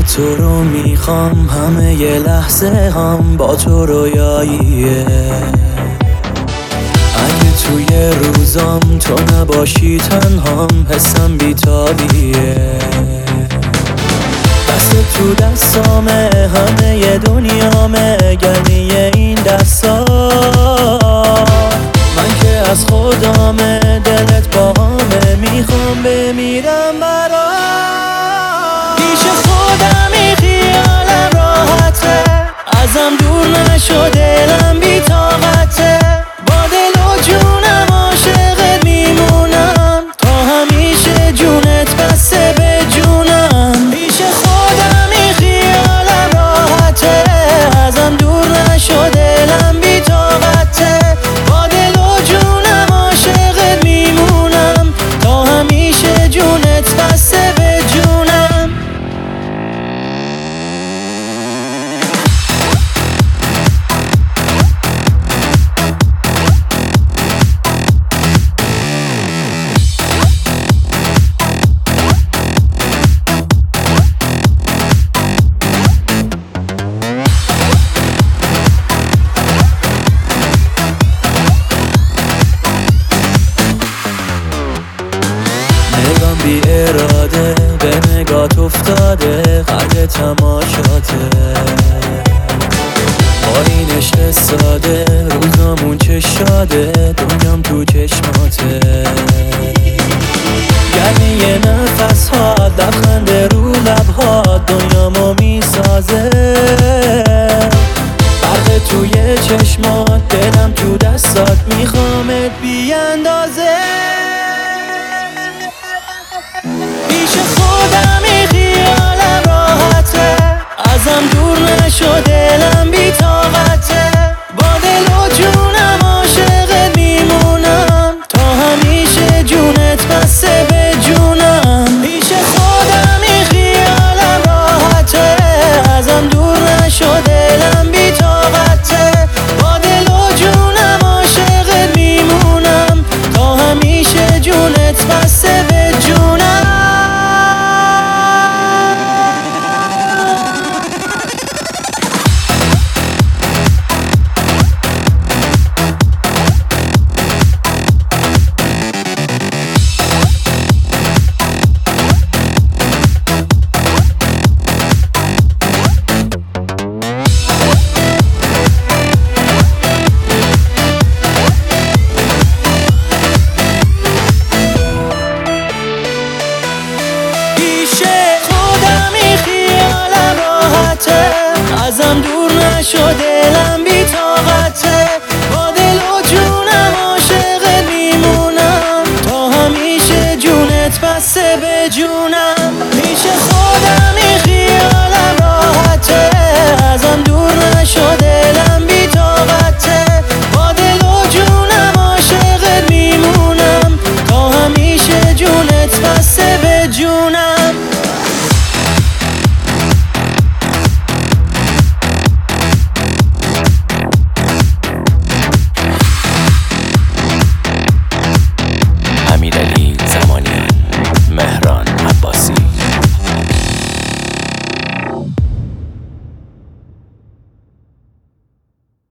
فقط تو رو میخوام، همه ی لحظه هم با تو رویاییه. اگه توی روزام تو نباشی تنهام، حسم بیتابیه. دست تو دستامه، همه ی دنیامه، گرمی این دستا. من که از خودامه، دلت باهامه، میخوام بمیرم برات. پیش خودمی خیالم راحته، ازم دور نشو دلم بی طاقته. با دل و جونم عاشقت میمونم، تا همیشه جونت بسته به جونم. پیش خودمی خیالم راحته، ازم دور نشو دلم بی طاقته. با دل و جونم عاشقت میمونم، تا همیشه جونت بسته به جونم. نگام بی اراده به نگات افتاده، قد تماشاته. با این عشق ساده روزامون چه شاده، دنیام تو چشماته. گرمی نفس ها، لبخند رو لبها، دنیامو میسازه. برق توی چشمات، دلم تو دستات، میخوامت بی اندازه. پیش خودمی خیالم راحته، ازم دور نشو دلم بی طاقته. با دل و جونم عاشقت میمونم، تا همیشه جونت بسته به جونم. پیش خودمی خیالم راحته، ازم دور نشو دلم بی طاقته. با دل و جونم عاشقت میمونم، تا همیشه جونت بسته به جونم. ازم دور نشو دلم